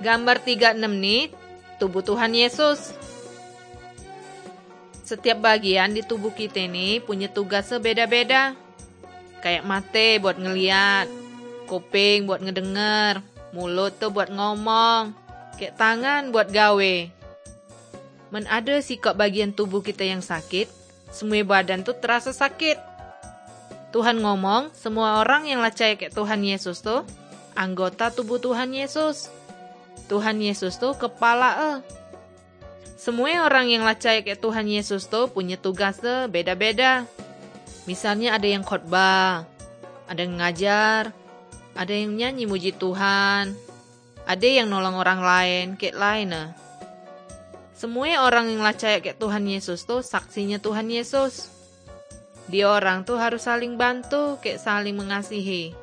Gambar 36 nih, tubuh Tuhan Yesus. Setiap bagian di tubuh kita nih punya tugas beda-beda. Kayak mata buat ngeliat, kuping buat ngedenger, mulut tuh buat ngomong, kayak tangan buat gawe. Men ada sikap bagian tubuh kita yang sakit, semua badan tuh terasa sakit. Tuhan ngomong, semua orang yang percaya kayak Tuhan Yesus tuh anggota tubuh Tuhan Yesus. Tuhan Yesus tuh kepala. Semua orang yang percaya kayak Tuhan Yesus tuh punya tugas beda-beda. Misalnya ada yang khotbah, ada yang ngajar, ada yang nyanyi muji Tuhan, ada yang nolong orang lain kayak lainnya. Semua orang yang percaya kayak Tuhan Yesus tuh saksinya Tuhan Yesus. Dia orang tuh harus saling bantu kayak saling mengasihi.